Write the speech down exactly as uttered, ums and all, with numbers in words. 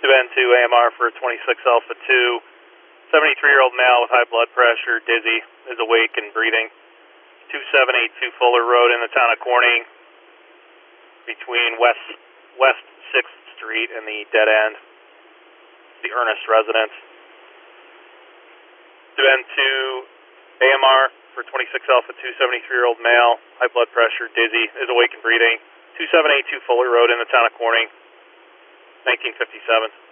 N two A M R for twenty-six Alpha two, seventy-three-year-old male with high blood pressure, dizzy, is awake and breathing. two seven eight two Fuller Road in the town of Corning, between West West sixth Street and the dead end, the Ernest residence. N two A M R for twenty-six Alpha two, seventy-three-year-old male, high blood pressure, dizzy, is awake and breathing. two seven eight two Fuller Road in the town of Corning, nineteen fifty-seven.